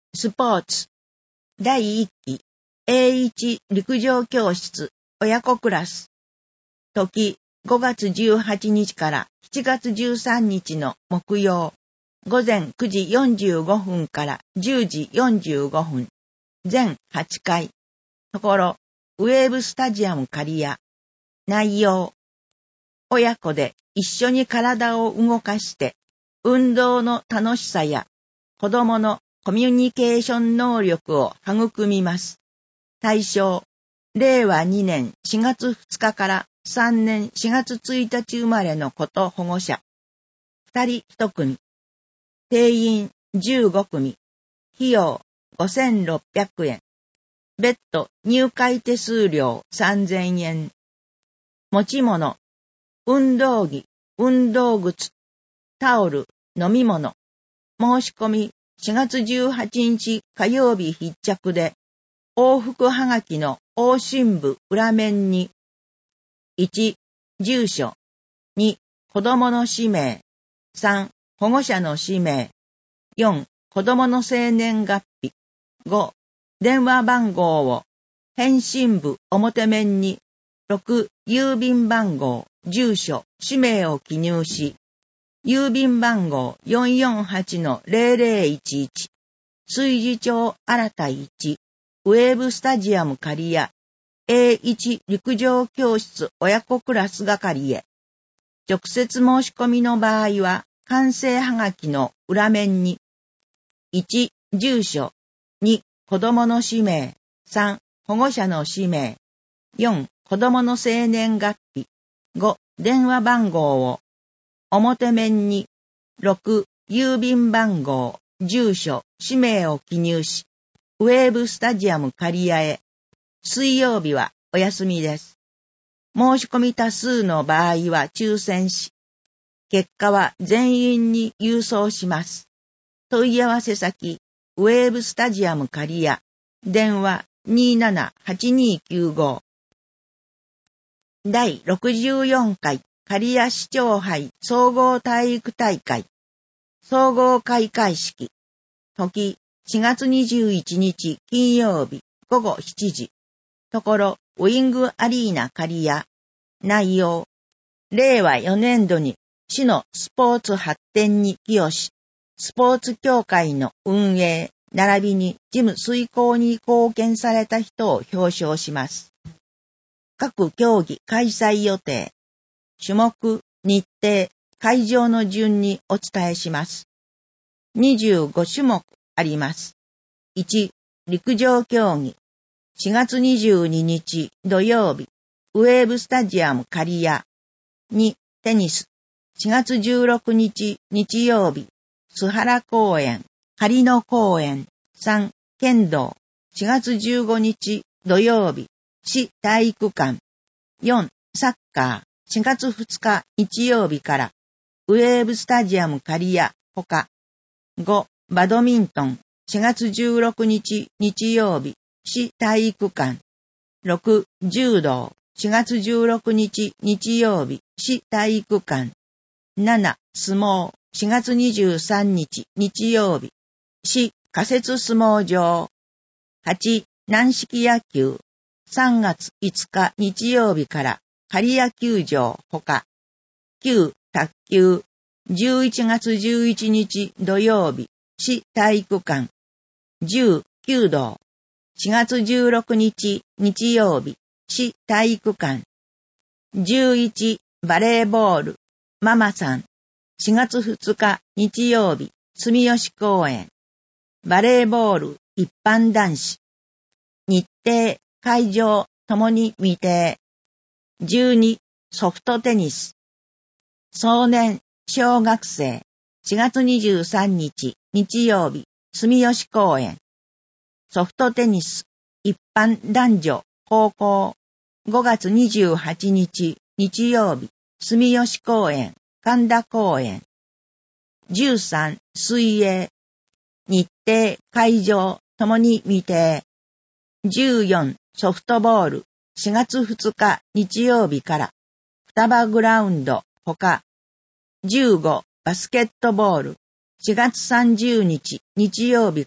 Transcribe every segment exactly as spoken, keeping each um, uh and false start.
スポーツ。だいいっき エーワン 陸上教室親子クラス。時ごがつじゅうはちにちからしちがつじゅうさんにちの木曜。午前くじよんじゅうごふんからじゅうじよんじゅうごふん。全はちかい。ところ、ウェーブスタジアム刈谷。内容。親子で一緒に体を動かして、運動の楽しさや子供のコミュニケーション能力を育みます。対象、れいわにねんしがつふつかからさんねんしがつついたち生まれの子と保護者。ふたりひとくみ。定員じゅうごくみ。費用ごせんろっぴゃくえん。別途入会手数料さんぜんえん。持ち物、運動着、運動靴、タオル、飲み物。申し込みしがつじゅうはちにち火曜日必着で、往復はがきの往診部裏面に、いち、住所、に、子供の氏名、さん、保護者の氏名、よん、子供の生年月日、ご、電話番号を、返信部表面に、ろく、郵便番号、住所、氏名を記入し、郵便番号 よんよんはちのぜろぜろいちいち、炊事町新田いち、ウェーブスタジアム刈谷、エーワン 陸上教室親子クラス係へ。直接申し込みの場合は、完成はがきの裏面に、いち、住所、に、子供の氏名、さん、保護者の氏名、よん、子供の生年月日、ご、電話番号を、表面に、ろく、郵便番号、住所、氏名を記入し、ウェーブスタジアム刈谷へ。水曜日はお休みです。申し込み多数の場合は抽選し、結果は全員に郵送します。問い合わせ先、ウェーブスタジアム刈谷、電話 にーななはちにーきゅうご。だいろくじゅうよんかい刈谷市長杯総合体育大会総合開会式。時しがつにじゅういちにち金曜日ごごしちじ。ところウィングアリーナ刈谷。内容。れいわよねんどに市のスポーツ発展に寄与し、スポーツ協会の運営並びに事務遂行に貢献された人を表彰します。各競技開催予定。種目、日程、会場の順にお伝えします。にじゅうごしゅもくあります。いち、陸上競技。しがつにじゅうににち土曜日、ウェーブスタジアム刈谷。に、テニス。しがつじゅうろくにち日曜日、須原公園、狩野公園。さん、剣道。しがつじゅうごにち土曜日、市体育館。よん、サッカー。しがつふつか日曜日から、ウェーブスタジアム刈谷ほか。ご、バドミントン。しがつじゅうろくにち日曜日、市体育館。ろく、柔道。しがつじゅうろくにち日曜日、市体育館。なな、相撲。しがつにじゅうさんにち日曜日、市仮設相撲場。はち、軟式野球。さんがついつか日曜日から刈谷球場ほか。きゅう、卓球。じゅういちがつじゅういちにち土曜日、市体育館。じゅう、弓道。しがつじゅうろくにち日曜日、市体育館。じゅういち、バレーボール。ママさん。しがつふつか日曜日、住吉公園。バレーボール一般男子。日程、会場ともに未定。じゅうに、ソフトテニス。壮年、小学生。しがつにじゅうさんにち日曜日、住吉公園。ソフトテニス、一般男女、高校。ごがつにじゅうはちにち日曜日、住吉公園、神田公園。じゅうさん、水泳。日程、会場ともに未定。じゅうよん、ソフトボール。しがつふつか日曜日から、双葉グラウンドほか。じゅうご、バスケットボール。しがつさんじゅうにち日曜日から、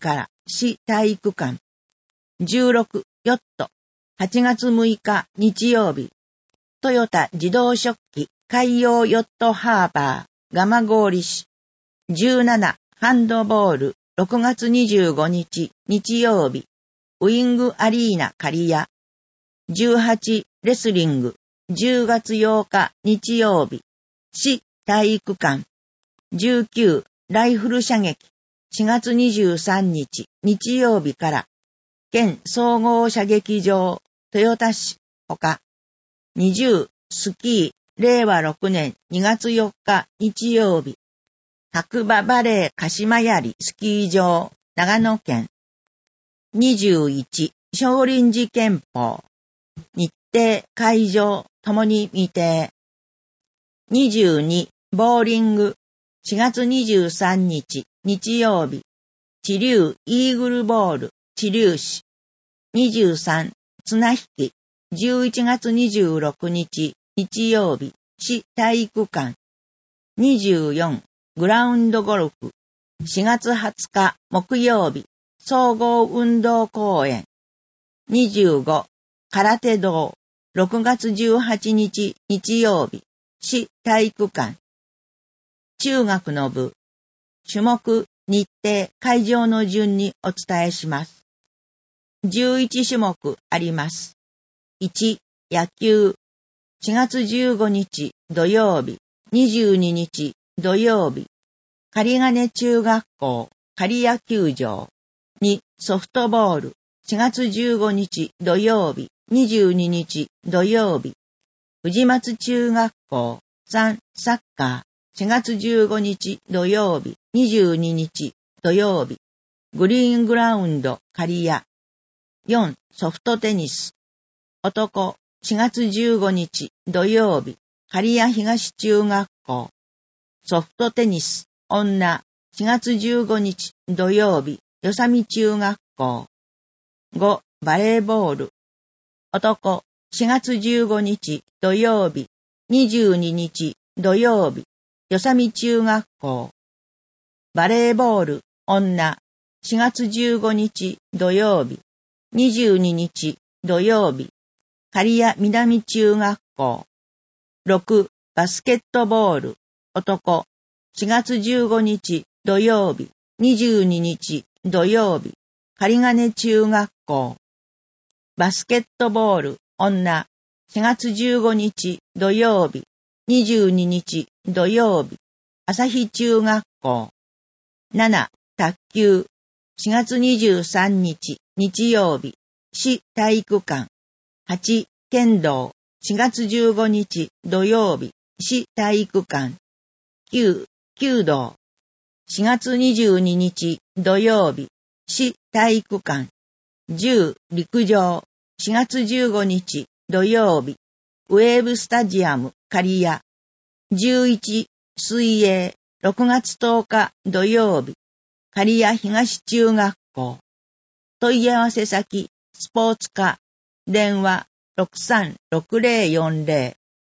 市体育館。じゅうろく、ヨット。はちがつむいか日曜日。トヨタ自動食器海洋ヨットハーバー蒲郡市。じゅうなな、ハンドボールろくがつにじゅうごにち日曜日。ウィングアリーナ刈谷。じゅうはち、レスリングじゅうがつようか日曜日。市体育館。じゅうきゅう、ライフル射撃しがつにじゅうさんにち日曜日から、県総合射撃場豊田市ほか、にじゅう、スキーれいわろくねんにがつよっか日曜日。白馬バレー鹿島槍スキー場長野県。にじゅういち、少林寺拳法日程会場ともに未定。にじゅうに、ボーリングしがつにじゅうさんにち日曜日。知立イーグルボール知立市。にじゅうさん、綱引きじゅういちがつにじゅうろくにち日曜日。市体育館。にじゅうよん、グラウンドゴルフしがつはつか木曜日。総合運動公園。にじゅうご、空手道ろくがつじゅうはちにち日曜日。市体育館。中学の部。種目、日程、会場の順にお伝えします。じゅういちしゅもくあります。いち、野球。しがつじゅうごにち土曜日。にじゅうににち土曜日。狩金中学校、狩野球場。に、ソフトボール。しがつじゅうごにち土曜日。にじゅうににち土曜日。藤松中学校。さん、サッカー。しがつじゅうごにち土曜日。にじゅうににち土曜日。グリーングラウンド刈谷。よん、ソフトテニス。男、しがつじゅうごにち土曜日。刈谷東中学校。ソフトテニス。女、しがつじゅうごにち土曜日。よさみ中学校。ご、バレーボール。男、しがつじゅうごにち土曜日。にじゅうににち土曜日。よさみ中学校。バレーボール。女、しがつじゅうごにち土曜日。にじゅうににち土曜日。刈谷南中学校。ろく、バスケットボール。男、しがつじゅうごにち土曜日。にじゅうににち土曜日。狩金中学校。バスケットボール。女、しがつじゅうごにち土曜日。にじゅうににち土曜日。朝日中学校。なな、卓球。しがつにじゅうさんにち日曜日。市体育館。はち、剣道。しがつじゅうごにち土曜日。市体育館。きゅう、弓道。しがつにじゅうににち土曜日。市体育館。じゅう、陸上。しがつじゅうごにち土曜日。ウェーブスタジアム刈谷。じゅういち、水泳。ろくがつとおか土曜日。刈谷東中学校。問い合わせ先、スポーツ課。電話 ろくさんろくぜろよんぜろ。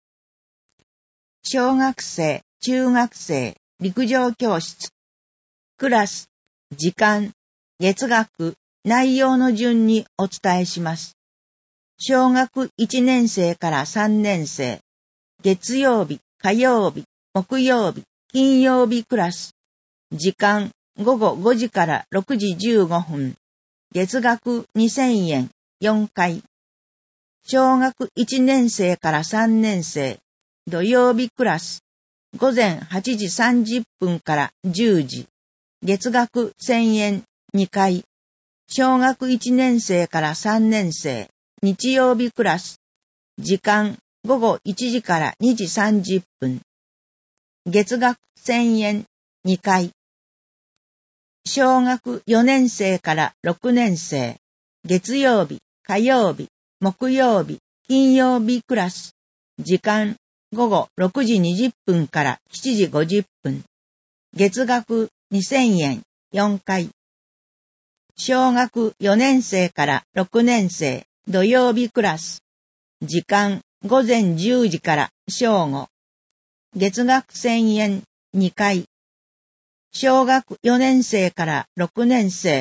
小学生、中学生、陸上教室。クラス、時間、月額、内容の順にお伝えします。小学いちねんせいからさんねんせい。月曜日、火曜日、木曜日、金曜日クラス。時間、ごごごじからろくじじゅうごふん。月額にせんえん、よんかい。小学いちねんせいからさんねんせい。土曜日クラス。ごぜんはちじさんじゅっぷんからじゅうじ。月額せんえん、にかい。小学いちねんせいからさんねんせい。日曜日クラス。時間、ごごいちじからにじさんじゅっぷん。月額せんえん、にかい。小学よねんせいからろくねんせい。月曜日、火曜日、木曜日、金曜日クラス。時間、ごごろくじにじゅっぷんからしちじごじゅっぷん。月額にせんえん、よんかい。小学よねんせいからろくねんせい。土曜日クラス。時間、ごぜんじゅうじから正午。月額せんえん、にかい。小学よねんせいからろくねんせ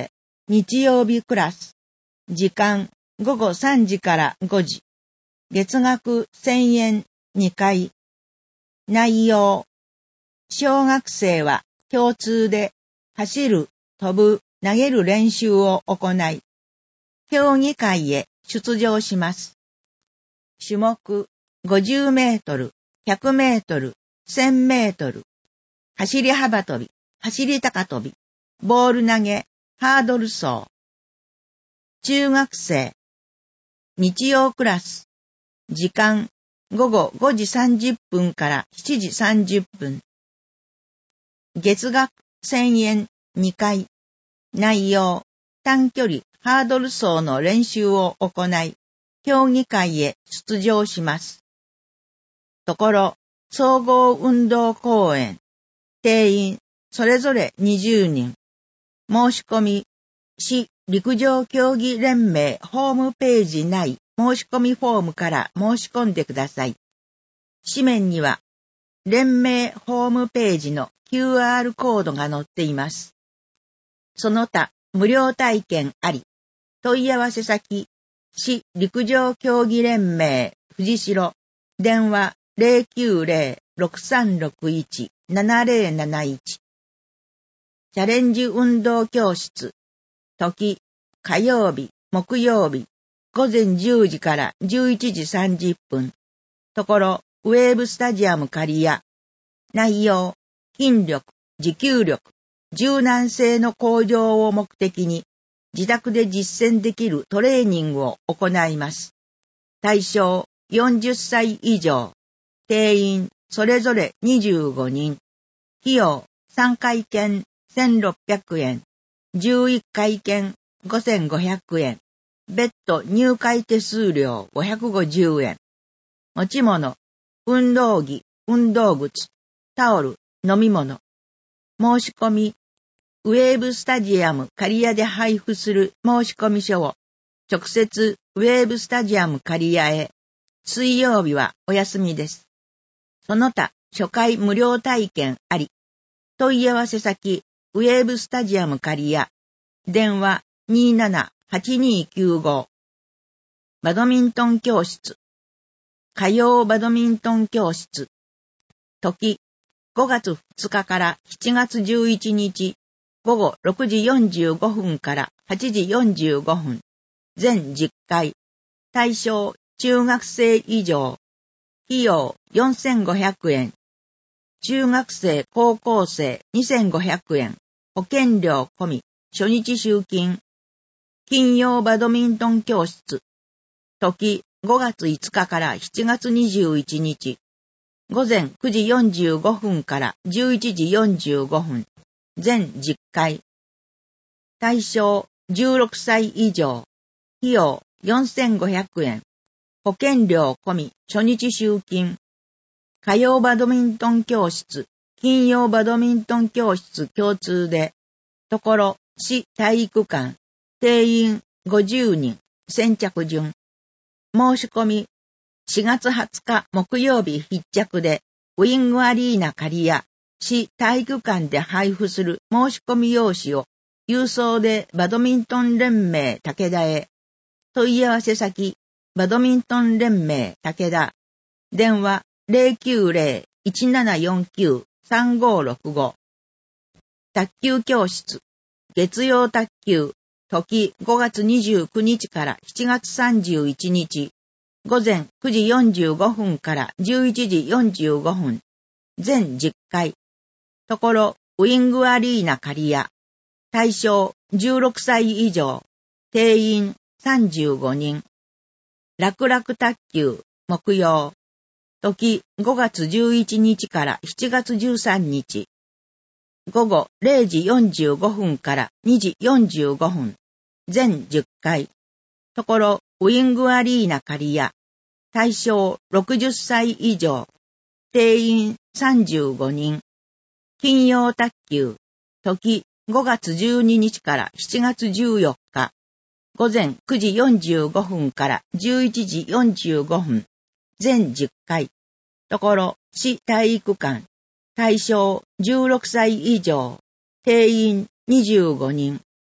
日曜日クラス。時間ごごさんじからごじ。月額せんえんにかい。内容。小学生は共通で走る、飛ぶ、投げる練習を行い、競技会へ出場します。種目、ごじゅうメートル、ひゃくメートル、せんメートル、走り幅跳び、走り高跳び、ボール投げ、ハードル走。中学生、日曜クラス。時間、ごごごじさんじゅっぷんからしちじさんじゅっぷん。月額せんえんにかい。内容、短距離ハードル走の練習を行い、競技会へ出場します。ところ、総合運動公園、定員、それぞれにじゅうにん。申し込み、市陸上競技連盟ホームページ内申し込みフォームから申し込んでください。紙面には、連盟ホームページの キューアール コードが載っています。その他、無料体験あり。問い合わせ先、市陸上競技連盟藤代、電話 ゼロきゅうゼロ ろくさんろくいち ななゼロなないち。チャレンジ運動教室。時、火曜日、木曜日、午前じゅうじからじゅういちじさんじゅっぷん。ところ、ウェーブスタジアム刈谷。内容、筋力、持久力、柔軟性の向上を目的に、自宅で実践できるトレーニングを行います。対象、よんじゅっさい以上。定員、それぞれにじゅうごにん。費用、さんかい券、せんろっぴゃくえん。じゅういっかい券、ごせんごひゃくえん。別途入会手数料ごひゃくごじゅうえん。持ち物、運動着、運動靴、タオル、飲み物。申し込み、ウェーブスタジアム刈谷で配布する申し込み書を、直接ウェーブスタジアム刈谷へ。水曜日はお休みです。その他、初回無料体験あり。問い合わせ先、ウェーブスタジアム刈谷。電話 にーななはちにーきゅうご。バドミントン教室。火曜バドミントン教室。時、ごがつふつかからしちがつじゅういちにち、ごごろくじよんじゅうごふんからはちじよんじゅうごふん。全じゅっかい。対象、中学生以上。費用、よんせんごひゃくえん。中学生、高校生、にせんごひゃくえん。保険料込み、初日集金。金曜バドミントン教室。時、ごがついつかからしちがつにじゅういちにち。午前くじよんじゅうごふんからじゅういちじよんじゅうごふん。全じゅっかい。対象、じゅうろくさい以上。費用、よんせんごひゃくえん。保険料込み、初日集金。火曜バドミントン教室、金曜バドミントン教室共通で、ところ、市体育館、定員ごじゅうにん、先着順。申し込み、しがつはつか木曜日必着で、ウィングアリーナ刈谷、市体育館で配布する申し込み用紙を、郵送でバドミントン連盟武田へ。問い合わせ先、バドミントン連盟武田。電話 ゼロきゅうゼロ いちななよんきゅう さんごろくご。卓球教室。月曜卓球。時ごがつにじゅうくにちからしちがつさんじゅういちにち。午前くじよんじゅうごふんからじゅういちじよんじゅうごふん。全じゅっかい。ところ、ウィングアリーナ刈谷。対象じゅうろくさい以上。定員さんじゅうごにん。楽々卓球、木曜。時ごがつじゅういちにちからしちがつじゅうさんにち。午後れいじよんじゅうごふんからにじよんじゅうごふん。全じゅっかい。ところ、ウィングアリーナ刈谷。対象ろくじゅっさい以上。定員さんじゅうごにん。金曜卓球。時ごがつじゅうににちからしちがつじゅうよっか。午前くじよんじゅうごふんからじゅういちじよんじゅうごふん。全じゅっかい。ところ、市体育館。対象じゅうろくさい以上。定員にじゅうごにん。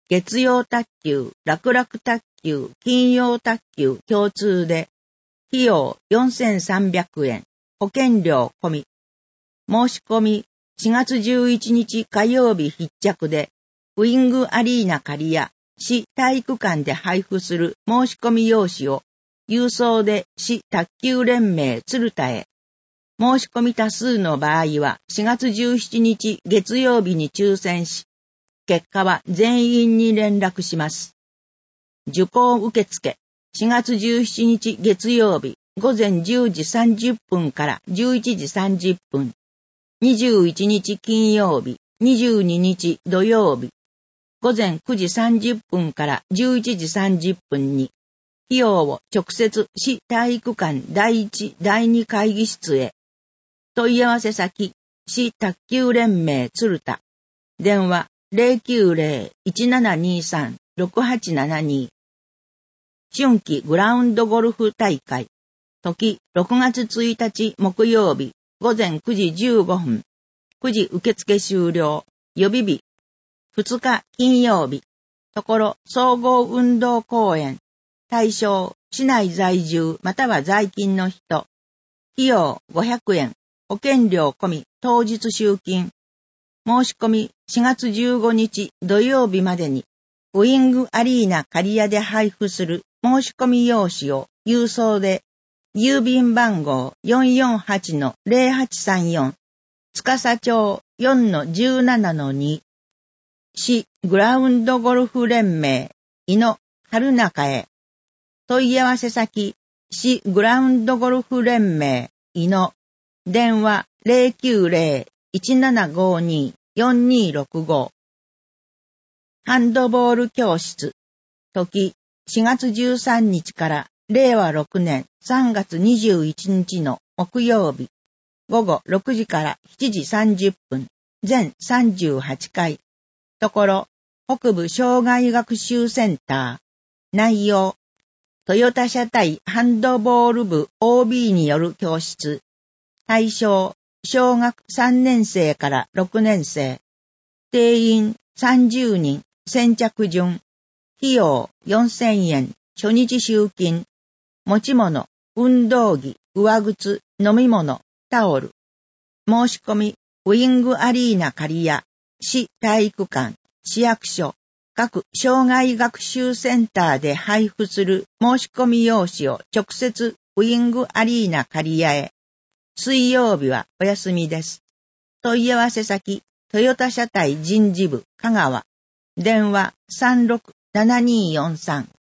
月曜卓球、楽々卓球、金曜卓球共通で、費用よんせんさんびゃくえん、保険料込み。申し込みしがつじゅういちにち火曜日必着で、ウィングアリーナ刈谷市体育館で配布する申し込み用紙を、郵送で市卓球連盟鶴田へ。申し込み多数の場合はしがつじゅうしちにち月曜日に抽選し、結果は全員に連絡します。受講受付しがつじゅうしちにち月曜日午前じゅうじさんじゅっぷんからじゅういちじさんじゅっぷん。にじゅういちにち金曜日、にじゅうににち土曜日、午前くじさんじゅっぷんからじゅういちじさんじゅっぷんに、費用を直接市体育館だいいち、だいに会議室へ。問い合わせ先、市卓球連盟鶴田。電話 ゼロきゅうゼロ いちななにさん ろくはちななに。春季グラウンドゴルフ大会。時ろくがつついたち木曜日。午前くじじゅうごふん、くじ受付終了、予備日、ふつか金曜日、ところ総合運動公園、対象、市内在住または在勤の人、費用ごひゃくえん、保険料込み当日集金、申し込みしがつじゅうごにち土曜日までに、ウィングアリーナ刈谷で配布する申し込み用紙を郵送で、郵便番号 よんよんはちのゼロはちさんよん、司町 よんのじゅうななのに、市グラウンドゴルフ連盟、井野春中へ。問い合わせ先、市グラウンドゴルフ連盟、井野。電話 ゼロきゅうゼロ いちななごに よんにろくご。ハンドボール教室。時、しがつじゅうさんにちかられいわろくねんさんがつにじゅういちにちの木曜日、午後ろくじからしちじさんじゅっぷん、全さんじゅうはちかい。ところ、北部障害学習センター。内容、トヨタ車体ハンドボール部 オービー による教室。対象、小学さんねんせいからろくねんせい。定員さんじゅうにん、先着順。費用よんせんえん、初日集金。持ち物、運動着、上靴、飲み物、タオル。申し込み、ウィングアリーナ刈谷、市体育館、市役所、各障害学習センターで配布する申し込み用紙を直接ウィングアリーナ刈谷へ。水曜日はお休みです。問い合わせ先、トヨタ車体人事部、香川。電話さんろくななにーよんさん。